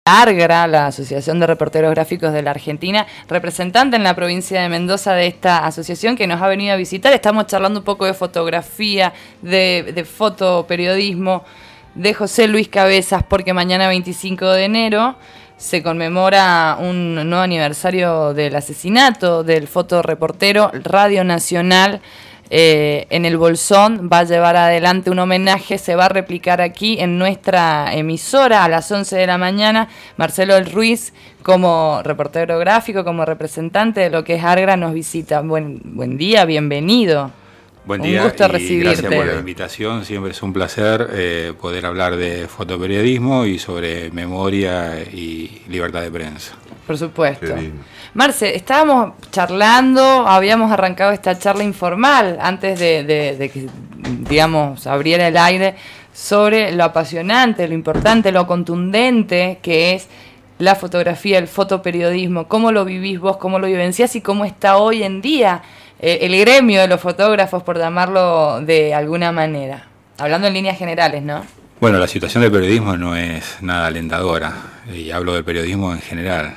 ARGRA, la Asociación de Reporteros Gráficos de la Argentina, representante en la provincia de Mendoza de esta asociación que nos ha venido a visitar. Estamos charlando un poco de fotografía, de fotoperiodismo, de José Luis Cabezas, porque mañana 25 de enero se conmemora un nuevo aniversario del asesinato del fotoreportero. Radio Nacional en el Bolsón va a llevar adelante un homenaje, se va a replicar aquí en nuestra emisora a las 11 de la mañana. Marcelo El Ruiz, como reportero gráfico, como representante de lo que es ARGRA, nos visita. Buen día, bienvenido. Buen día, un gusto y recibirte. Gracias por la invitación. Siempre es un placer poder hablar de fotoperiodismo y sobre memoria y libertad de prensa. Por supuesto. Marce, estábamos charlando, habíamos arrancado esta charla informal antes de que, digamos, abriera el aire, sobre lo apasionante, lo importante, lo contundente que es la fotografía, el fotoperiodismo. ¿Cómo lo vivís vos, cómo lo vivenciás y cómo está hoy en día el gremio de los fotógrafos, por llamarlo de alguna manera? Hablando en líneas generales, ¿no? Bueno, la situación del periodismo no es nada alentadora, y hablo del periodismo en general.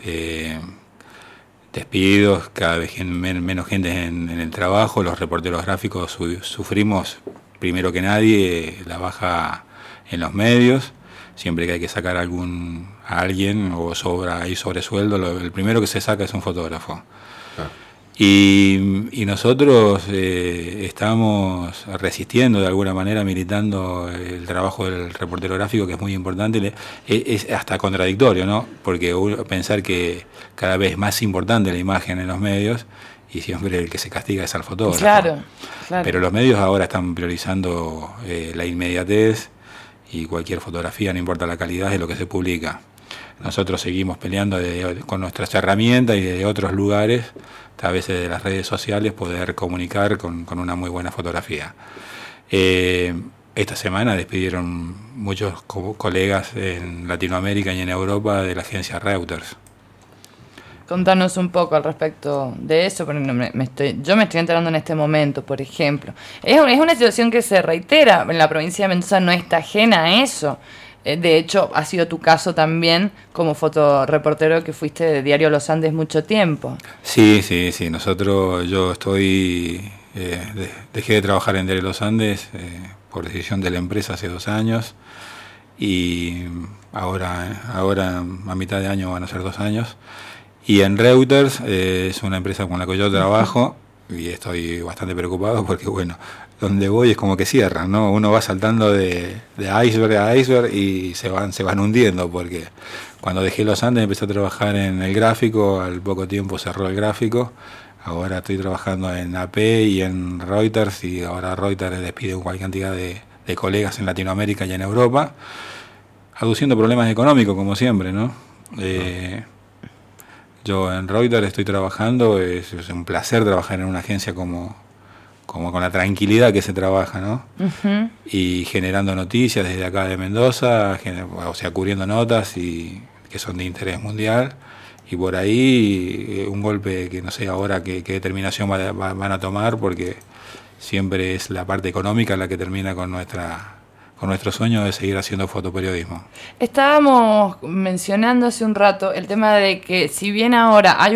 Despidos, cada vez menos gente en el trabajo. Los reporteros gráficos sufrimos, primero que nadie, la baja en los medios. Siempre que hay que sacar a alguien o hay sobresueldo, el primero que se saca es un fotógrafo. Y nosotros estamos resistiendo de alguna manera, militando el trabajo del reportero gráfico, que es muy importante. Es hasta contradictorio, ¿no? Porque pensar que cada vez es más importante la imagen en los medios y siempre el que se castiga es al fotógrafo. Claro. Pero los medios ahora están priorizando la inmediatez y cualquier fotografía, no importa la calidad, de lo que se publica. Nosotros seguimos peleando con nuestras herramientas y de otros lugares, a veces de las redes sociales, poder comunicar con una muy buena fotografía. Esta semana despidieron muchos colegas en Latinoamérica y en Europa de la agencia Reuters. Contanos un poco al respecto de eso, porque yo me estoy enterando en este momento, por ejemplo. Es una situación que se reitera, en la provincia de Mendoza no está ajena a eso. De hecho, ha sido tu caso también como fotoreportero, que fuiste de Diario Los Andes mucho tiempo. Sí. Yo dejé de trabajar en Diario Los Andes por decisión de la empresa hace 2 años, y ahora a mitad de año van a ser 2 años. Y en Reuters es una empresa con la que yo trabajo y estoy bastante preocupado porque, bueno, donde voy es como que cierran, ¿no? Uno va saltando de iceberg a iceberg y se van hundiendo, porque cuando dejé Los Andes empecé a trabajar en el gráfico, al poco tiempo cerró el gráfico. Ahora estoy trabajando en AP y en Reuters, y ahora Reuters despide cualquier cantidad de colegas en Latinoamérica y en Europa, aduciendo problemas económicos, como siempre, ¿no? Yo en Reuters estoy trabajando, es un placer trabajar en una agencia como con la tranquilidad que se trabaja, ¿no? Uh-huh. Y generando noticias desde acá de Mendoza, cubriendo notas que son de interés mundial, y por ahí un golpe que no sé ahora qué determinación van a tomar, porque siempre es la parte económica la que termina con nuestro sueño de seguir haciendo fotoperiodismo. Estábamos mencionando hace un rato el tema de que, si bien ahora hay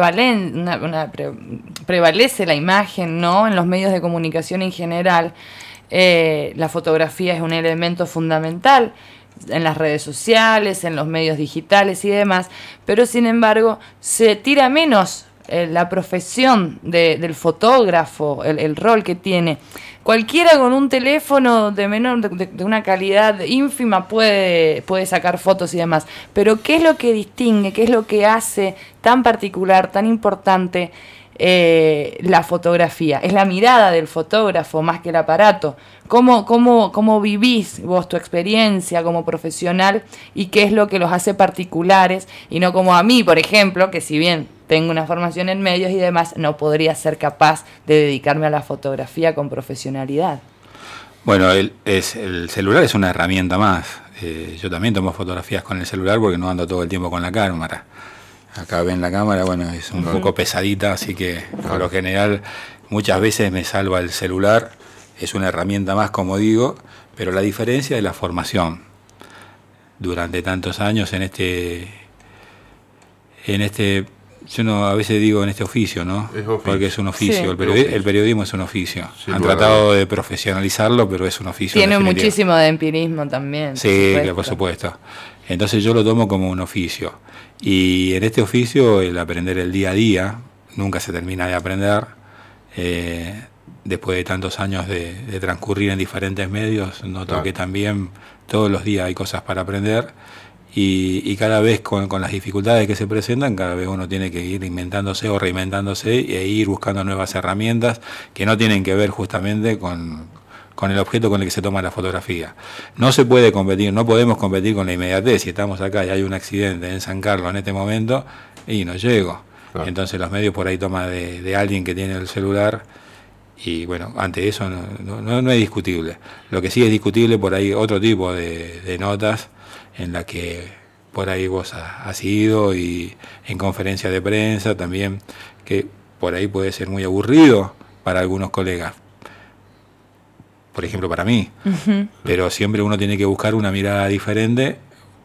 prevalece la imagen, ¿no?, en los medios de comunicación en general, la fotografía es un elemento fundamental en las redes sociales, en los medios digitales y demás, pero sin embargo se tira menos la profesión del fotógrafo, el rol que tiene. Cualquiera con un teléfono de una calidad ínfima puede sacar fotos y demás, pero ¿qué es lo que distingue, qué es lo que hace tan particular, tan importante la fotografía? Es la mirada del fotógrafo más que el aparato. ¿Cómo vivís vos tu experiencia como profesional y qué es lo que los hace particulares, y no como a mí, por ejemplo, que si bien tengo una formación en medios y demás, no podría ser capaz de dedicarme a la fotografía con profesionalidad? Bueno, el celular es una herramienta más. Yo también tomo fotografías con el celular porque no ando todo el tiempo con la cámara. Acá ven la cámara, bueno, es un poco pesadita, así que por lo general muchas veces me salva el celular. Es una herramienta más, como digo, pero la diferencia es la formación. durante tantos años en este, yo no a veces digo en este oficio, ¿no? Porque es un oficio, Sí. el periodismo es un oficio. Sí, Han tratado de profesionalizarlo, pero es un oficio. Tiene muchísimo de empirismo también. Sí, por supuesto. Entonces yo lo tomo como un oficio. Y en este oficio el aprender el día a día, nunca se termina de aprender. Después de tantos años de transcurrir en diferentes medios, noto que también todos los días hay cosas para aprender. Y cada vez con las dificultades que se presentan, cada vez uno tiene que ir inventándose o reinventándose e ir buscando nuevas herramientas que no tienen que ver justamente con el objeto con el que se toma la fotografía. No se puede competir, no podemos competir con la inmediatez. Si estamos acá y hay un accidente en San Carlos en este momento, y no llego. Claro. Entonces los medios por ahí toman de alguien que tiene el celular, y bueno, ante eso no es discutible. Lo que sí es discutible por ahí otro tipo de notas en la que por ahí vos has ido, y en conferencias de prensa también, que por ahí puede ser muy aburrido para algunos colegas, por ejemplo para mí, pero siempre uno tiene que buscar una mirada diferente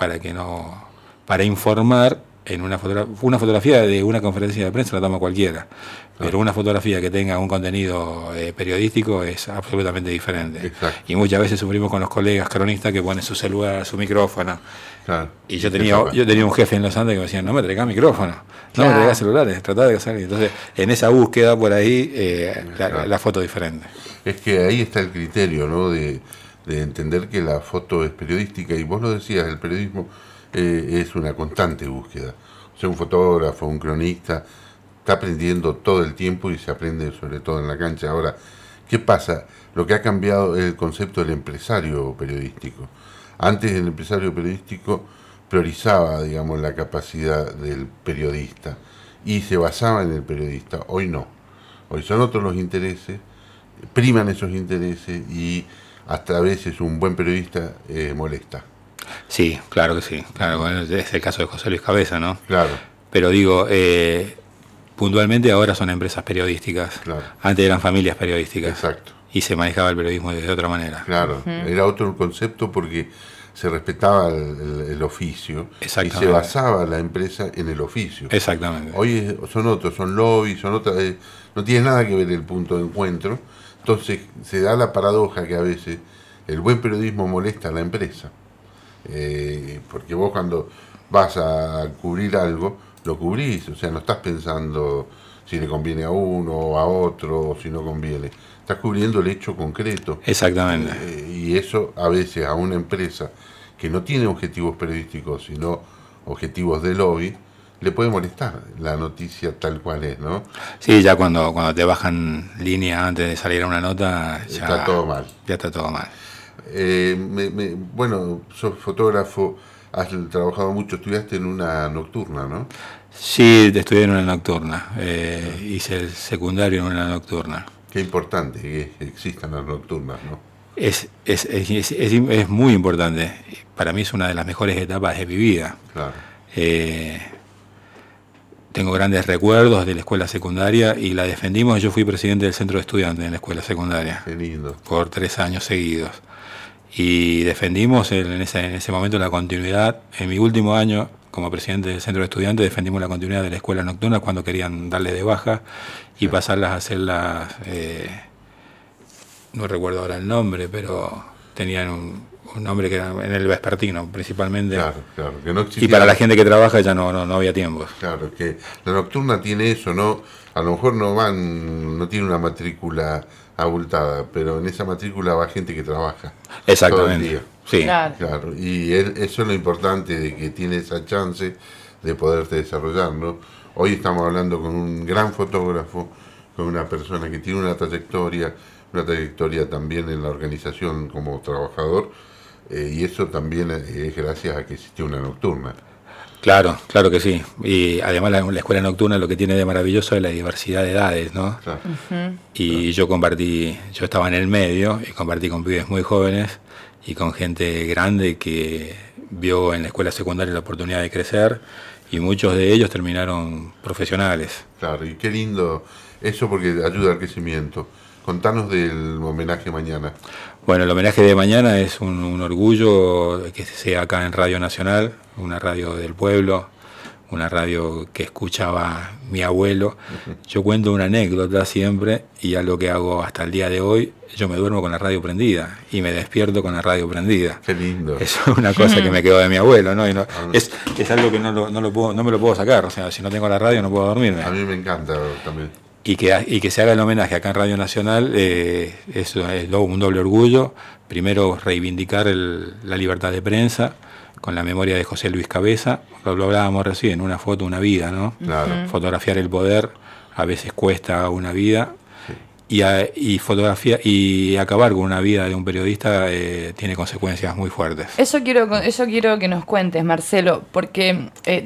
para informar. En una fotografía de una conferencia de prensa la toma cualquiera, pero una fotografía que tenga un contenido periodístico es absolutamente diferente. Exacto. Y muchas veces sufrimos con los colegas cronistas que ponen su celular, su micrófono. Claro. Y yo tenía un jefe en Los Andes que me decía: no me traigas micrófono, no me traigas celulares, tratá de hacer. Entonces, en esa búsqueda por ahí, la foto diferente. Es que ahí está el criterio, ¿no? De entender que la foto es periodística, y vos lo decías, el periodismo es una constante búsqueda. O sea, un fotógrafo, un cronista, está aprendiendo todo el tiempo, y se aprende sobre todo en la cancha. Ahora, ¿qué pasa? Lo que ha cambiado es el concepto del empresario periodístico. Antes el empresario periodístico priorizaba, digamos, la capacidad del periodista y se basaba en el periodista. Hoy no. Hoy son otros los intereses, priman esos intereses, y hasta a veces un buen periodista molesta. Sí, claro que sí. Claro, bueno, es el caso de José Luis Cabeza, ¿no? Claro. Pero digo, puntualmente ahora son empresas periodísticas. Claro. Antes eran familias periodísticas. Exacto. Y se manejaba el periodismo de otra manera. Claro, era otro concepto porque se respetaba el oficio y se basaba la empresa en el oficio. Exactamente. Hoy son otros, son lobbies, son otras, no tiene nada que ver el punto de encuentro. Entonces se da la paradoja que a veces el buen periodismo molesta a la empresa. Porque vos cuando vas a cubrir algo, lo cubrís, o sea, no estás pensando si le conviene a uno o a otro, o si no conviene. Estás cubriendo el hecho concreto. Exactamente. Y eso a veces a una empresa que no tiene objetivos periodísticos, sino objetivos de lobby, le puede molestar la noticia tal cual es, ¿no? Sí, ya cuando te bajan línea antes de salir a una nota, ya está todo mal. Ya está todo mal. Bueno, sos fotógrafo, has trabajado mucho, estudiaste en una nocturna, ¿no? Sí, estudié en una nocturna, hice el secundario en una nocturna. Qué importante que existan las nocturnas, ¿no? Es muy importante. Para mí es una de las mejores etapas de mi vida. Claro. Tengo grandes recuerdos de la escuela secundaria, y la defendimos. Yo fui presidente del centro de estudiantes en la escuela secundaria. Qué lindo. Por 3 años seguidos. Y defendimos en ese momento la continuidad. En mi último año como presidente del centro de estudiantes defendimos la continuidad de la escuela nocturna cuando querían darle de baja y pasarlas a hacerlas, no recuerdo ahora el nombre, pero tenían un nombre que era en el vespertino principalmente. Claro, que no existía. Y para la gente que trabaja ya no había tiempo. Claro, que la nocturna tiene eso, ¿no? A lo mejor no tiene una matrícula abultada, pero en esa matrícula va gente que trabaja. Exactamente. Todo el día. Sí. Claro. Y eso es lo importante, de que tiene esa chance de poderte desarrollar, ¿no? Hoy estamos hablando con un gran fotógrafo, con una persona que tiene una trayectoria también en la organización como trabajador, y eso también es gracias a que existió una nocturna. Claro que sí. Y además la escuela nocturna lo que tiene de maravilloso es la diversidad de edades, ¿no? Claro. Y yo estaba en el medio y compartí con pibes muy jóvenes y con gente grande que vio en la escuela secundaria la oportunidad de crecer, y muchos de ellos terminaron profesionales. Claro, y qué lindo eso, porque ayuda al crecimiento. Contanos del homenaje mañana. Bueno, el homenaje de mañana es un orgullo que sea acá en Radio Nacional, una radio del pueblo, una radio que escuchaba mi abuelo. Yo cuento una anécdota siempre, y algo que hago hasta el día de hoy: yo me duermo con la radio prendida y me despierto con la radio prendida. Qué lindo. Eso es una cosa que me quedó de mi abuelo, ¿no? Y no es algo que no me lo puedo sacar. O sea, si no tengo la radio no puedo dormirme. A mí me encanta también. Y que se haga el homenaje acá en Radio Nacional es un doble orgullo. Primero, reivindicar la libertad de prensa con la memoria de José Luis Cabeza. Lo hablábamos recién, una foto, una vida, ¿no? Claro. Fotografiar el poder a veces cuesta una vida. Y acabar con una vida de un periodista tiene consecuencias muy fuertes. Eso quiero que nos cuentes, Marcelo, porque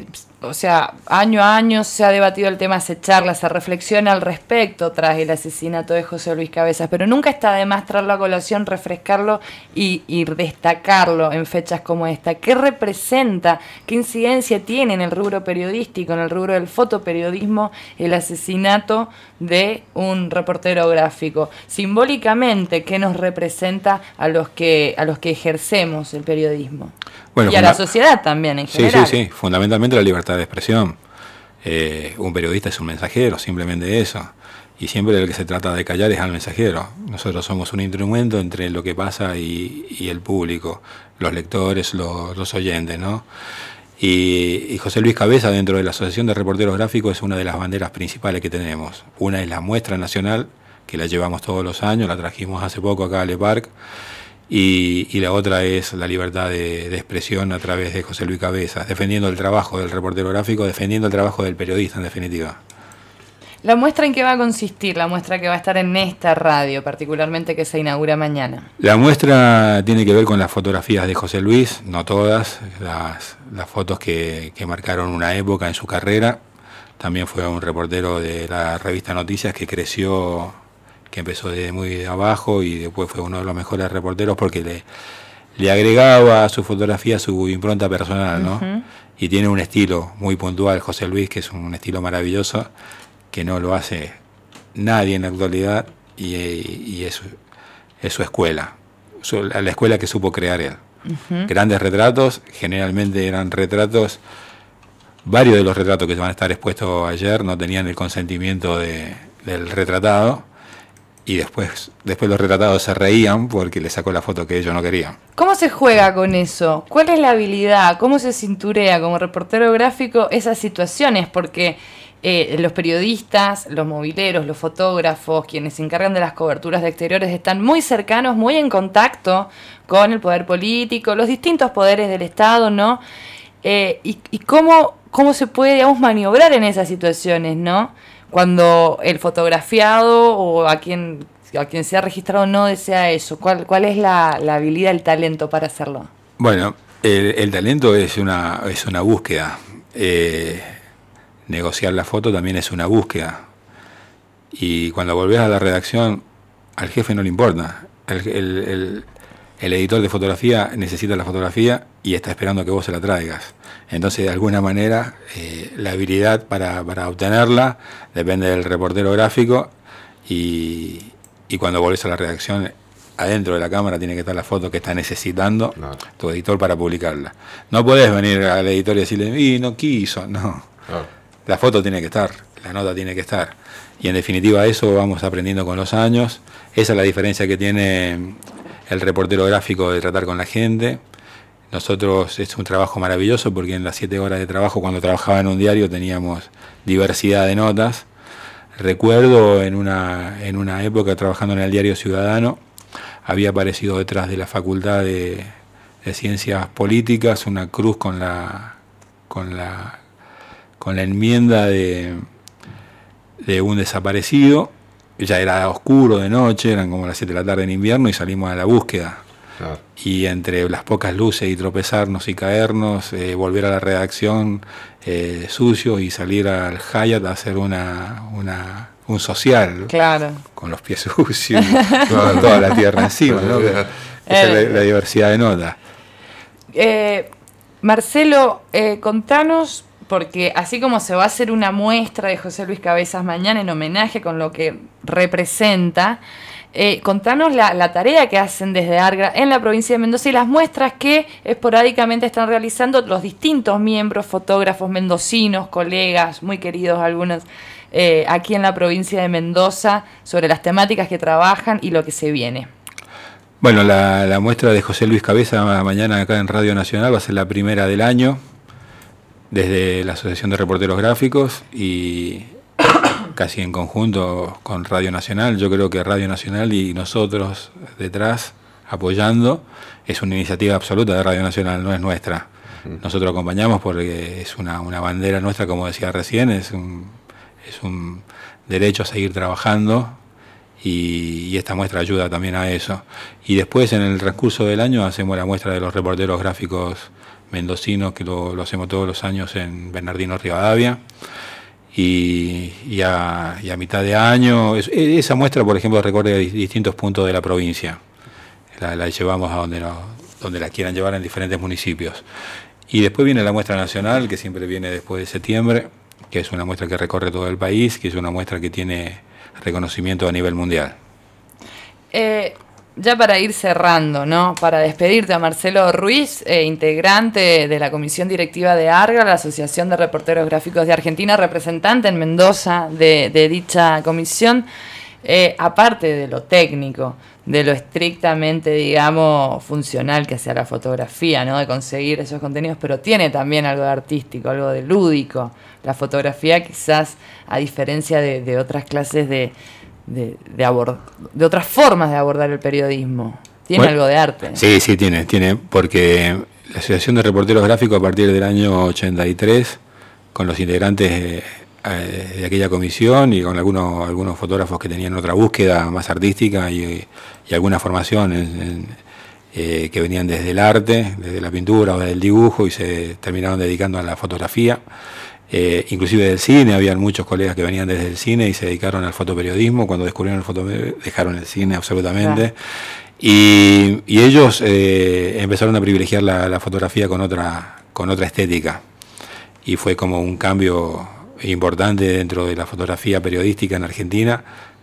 año a año se ha debatido el tema, se charla, se reflexiona al respecto tras el asesinato de José Luis Cabezas, pero nunca está de más traerlo a colación, refrescarlo y destacarlo en fechas como esta. ¿Qué representa, qué incidencia tiene en el rubro periodístico, en el rubro del fotoperiodismo, el asesinato de un reportero gráfico? Simbólicamente, ¿qué nos representa a los que ejercemos el periodismo? Bueno, y a la sociedad también en general. Sí, fundamentalmente la libertad de expresión. Un periodista es un mensajero, simplemente eso. Y siempre el que se trata de callar es al mensajero. Nosotros somos un instrumento entre lo que pasa y el público, los lectores, los oyentes, ¿no? Y José Luis Cabeza, dentro de la Asociación de Reporteros Gráficos, es una de las banderas principales que tenemos. Una es la muestra nacional, que la llevamos todos los años, la trajimos hace poco acá a Le Parc. Y la otra es la libertad de expresión a través de José Luis Cabezas, defendiendo el trabajo del reportero gráfico, defendiendo el trabajo del periodista, en definitiva. ¿La muestra en qué va a consistir? La muestra que va a estar en esta radio, particularmente, que se inaugura mañana. La muestra tiene que ver con las fotografías de José Luis, no todas, las fotos que marcaron una época en su carrera. También fue un reportero de la revista Noticias que creció, que empezó desde muy abajo y después fue uno de los mejores reporteros porque le agregaba a su fotografía su impronta personal, ¿no? Uh-huh. Y tiene un estilo muy puntual, José Luis, que es un estilo maravilloso, que no lo hace nadie en la actualidad, y es su escuela, la escuela que supo crear él. Uh-huh. Grandes retratos, generalmente eran retratos, varios de los retratos que van a estar expuestos ayer no tenían el consentimiento del retratado. Y después los retratados se reían porque le sacó la foto que ellos no querían. ¿Cómo se juega con eso? ¿Cuál es la habilidad? ¿Cómo se cinturea como reportero gráfico esas situaciones? Porque los periodistas, los mobileros, los fotógrafos, quienes se encargan de las coberturas de exteriores, están muy cercanos, muy en contacto con el poder político, los distintos poderes del Estado, ¿no? Y cómo se puede, digamos, maniobrar en esas situaciones, ¿no? Cuando el fotografiado o a quien se ha registrado no desea eso, ¿cuál es la habilidad, el talento para hacerlo? Bueno, el talento es una búsqueda. Negociar la foto también es una búsqueda. Y cuando volvés a la redacción, al jefe no le importa. El editor de fotografía necesita la fotografía y está esperando que vos se la traigas. Entonces, de alguna manera, la habilidad para obtenerla depende del reportero gráfico, y cuando volvés a la redacción, adentro de la cámara tiene que estar la foto que está necesitando tu editor para publicarla. No podés venir al editor y decirle, no quiso, no. La foto tiene que estar, la nota tiene que estar. Y en definitiva eso vamos aprendiendo con los años. Esa es la diferencia que tiene el reportero gráfico de tratar con la gente. Nosotros es un trabajo maravilloso porque en las 7 horas de trabajo, cuando trabajaba en un diario, teníamos diversidad de notas. Recuerdo en una época trabajando en el diario Ciudadano, había aparecido detrás de la Facultad de Ciencias Políticas una cruz con la enmienda de un desaparecido. Ya era oscuro de noche, eran como las 7 de la tarde en invierno, y salimos a la búsqueda. Claro. Y entre las pocas luces y tropezarnos y caernos, volver a la redacción sucio y salir al Hyatt a hacer un social, claro, con los pies sucios, con toda la tierra encima, ¿no? Esa es la diversidad de notas. Marcelo, contanos, porque así como se va a hacer una muestra de José Luis Cabezas mañana en homenaje con lo que representa, Contanos la tarea que hacen desde ARGRA en la provincia de Mendoza y las muestras que esporádicamente están realizando los distintos miembros, fotógrafos mendocinos, colegas, muy queridos algunos, aquí en la provincia de Mendoza, sobre las temáticas que trabajan y lo que se viene. Bueno, la muestra de José Luis Cabeza mañana acá en Radio Nacional va a ser la primera del año, desde la Asociación de Reporteros Gráficos y casi en conjunto con Radio Nacional. Yo creo que Radio Nacional y nosotros detrás apoyando es una iniciativa absoluta de Radio Nacional, no es nuestra. Nosotros acompañamos porque es una bandera nuestra, como decía recién, es un derecho a seguir trabajando y esta muestra ayuda también a eso. Y después en el transcurso del año hacemos la muestra de los reporteros gráficos mendocinos, que lo hacemos todos los años en Bernardino Rivadavia. Y a mitad de año, esa muestra, por ejemplo, recorre distintos puntos de la provincia. La llevamos a donde la quieran llevar en diferentes municipios. Y después viene la muestra nacional, que siempre viene después de septiembre, que es una muestra que recorre todo el país, que es una muestra que tiene reconocimiento a nivel mundial. Ya para ir cerrando, ¿no? Para despedirte a Marcelo Ruiz, integrante de la Comisión Directiva de ARGRA, la Asociación de Reporteros Gráficos de Argentina, representante en Mendoza de dicha comisión, aparte de lo técnico, de lo estrictamente, digamos, funcional que sea la fotografía, ¿no? De conseguir esos contenidos, pero tiene también algo de artístico, algo de lúdico. La fotografía, quizás, a diferencia de otras clases de otras formas de abordar el periodismo. ¿Tiene algo de arte? Sí, tiene, porque la Asociación de Reporteros Gráficos a partir del año 83, con los integrantes de aquella comisión y con algunos fotógrafos que tenían otra búsqueda más artística y alguna formación que venían desde el arte, desde la pintura o del dibujo y se terminaron dedicando a la fotografía. Inclusive del cine, habían muchos colegas que venían desde el cine y se dedicaron al fotoperiodismo. Cuando descubrieron el fotoperiodismo dejaron el cine absolutamente. Claro. Y ellos empezaron a privilegiar la fotografía con otra estética y fue como un cambio importante dentro de la fotografía periodística en Argentina.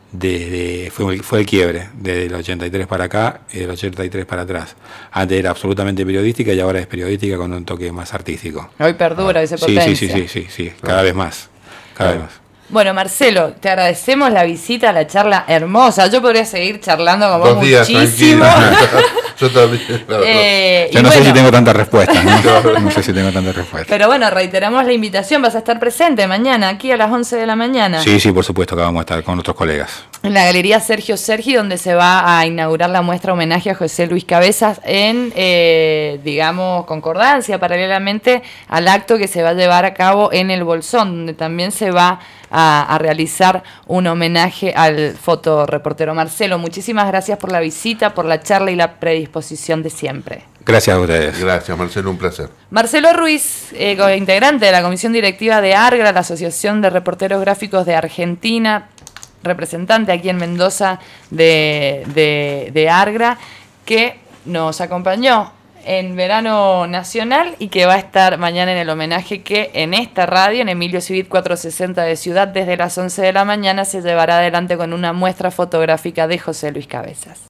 Fue el quiebre desde el 83 para acá y del 83 para atrás. Antes era absolutamente periodística y ahora es periodística con un toque más artístico. Hoy perdura y se potencia. Sí, cada vez más. Bueno, Marcelo, te agradecemos la visita, la charla hermosa. Yo podría seguir charlando con vos muchísimo. Yo también. Yo no sé si tengo tantas respuestas, ¿no? sé si tengo tantas respuestas. Pero bueno, reiteramos la invitación. Vas a estar presente mañana, aquí a las 11 de la mañana. Sí, por supuesto que vamos a estar con otros colegas. En la Galería Sergio Sergi, donde se va a inaugurar la muestra homenaje a José Luis Cabezas en, digamos, concordancia, paralelamente al acto que se va a llevar a cabo en el Bolsón, donde también se va a realizar un homenaje al fotoreportero Marcelo. Muchísimas gracias por la visita, por la charla y la predisposición de siempre. Gracias a ustedes. Gracias, Marcelo, un placer. Marcelo Ruiz, integrante de la Comisión Directiva de ARGRA, la Asociación de Reporteros Gráficos de Argentina, representante aquí en Mendoza de ARGRA, que nos acompañó en Verano Nacional y que va a estar mañana en el homenaje que en esta radio, en Emilio Civit 460 de Ciudad, desde las 11 de la mañana se llevará adelante con una muestra fotográfica de José Luis Cabezas.